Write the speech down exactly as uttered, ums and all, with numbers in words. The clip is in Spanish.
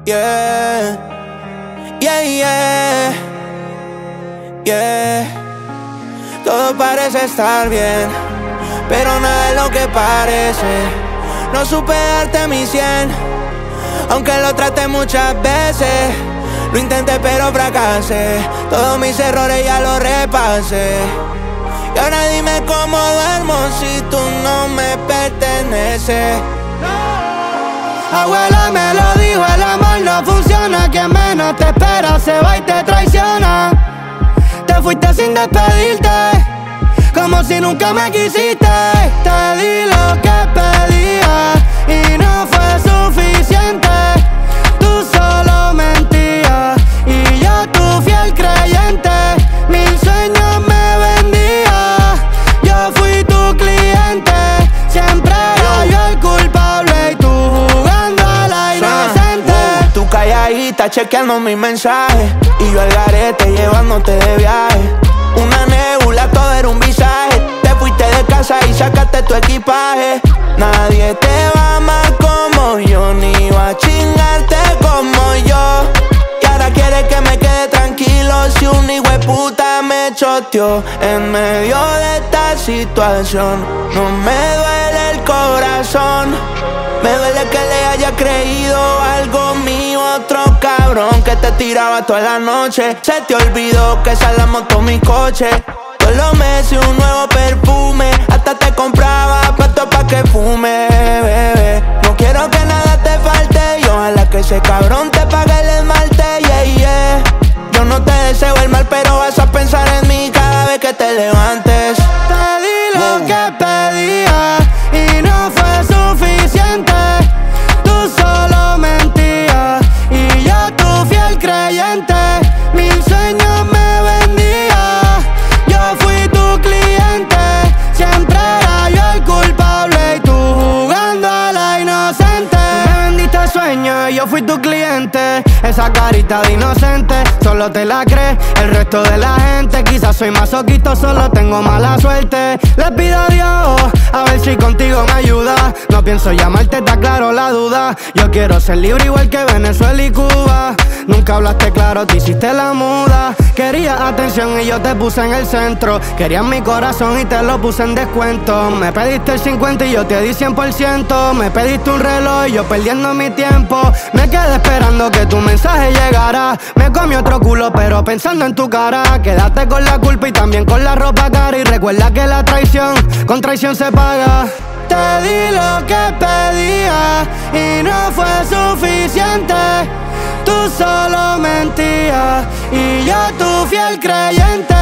Yeah, yeah, yeah, yeah. Todo parece estar bien, pero nada es lo que parece. No supe darte mi cien, aunque lo traté muchas veces. Lo intenté pero fracasé, todos mis errores ya los repasé. Y ahora dime cómo duermo si tú no me perteneces. Abuela me lo dijo, el amor no funciona. Quien menos te espera se va y te traiciona. Te fuiste sin despedirte, como si nunca me quisiste. Te di lo que pedía y no fue suficiente. Tú solo mentías y yo tu fiel creyente. Mil sueños me vendía, yo fui tu cliente. Siempre era yo el culpable y tú jugando a la inocente. Uh, tú calladita chequeando mis mensajes y yo al garete llevándote de viaje. Una nebula, todo era un visaje. Te fuiste de casa y sacaste tu equipaje. Nadie te va a amar como yo, ni va a chingarte como yo. Y ahora quieres que me quede tranquilo si un hijueputa me choteó en medio de esta situación. No me duele el corazón, me duele que le haya creído algo mío otro cabrón que te tiraba toda la noche. Se te olvidó que esa es la moto, mi coche. Todos los meses un nuevo perfume, hasta te compraba pasto pa' que fume, bebé. No quiero que nada te falte y ojalá que ese cabrón te pague el esmalte, yeah, yeah. Yo no te deseo el mal, pero vas a pensar en mí cada vez que te levantes. Te di lo que pedía y no fue suficiente. Tú solo mentías y yo tu fiel creyente. Mil sueños me vendía, yo fui tu cliente. Siempre era yo el culpable y tú jugando a la inocente. Me vendiste sueños y yo fui tu cliente. Esa carita de inocente solo te la crees el resto de la gente. Quizás soy masoquista, solo tengo mala suerte. Le pido a Dios a ver si contigo me ayuda. No pienso llamarte, está claro la duda. Yo quiero ser libre igual que Venezuela y Cuba. Nunca hablaste claro, te hiciste la muda. Querías atención y yo te puse en el centro. Querías mi corazón y te lo puse en descuento. Me pediste el cincuenta y yo te di cien por ciento. Me pediste un reloj y yo perdiendo mi tiempo. Me quedé esperando que tu mensaje llegara. Me comí otro culo pero pensando en tu cara. Quédate con la culpa y también con la ropa cara. Y recuerda que la traición con traición se paga. Te di lo que pedía y no fue suficiente. Tú solo mentías y yo tu fiel creyente.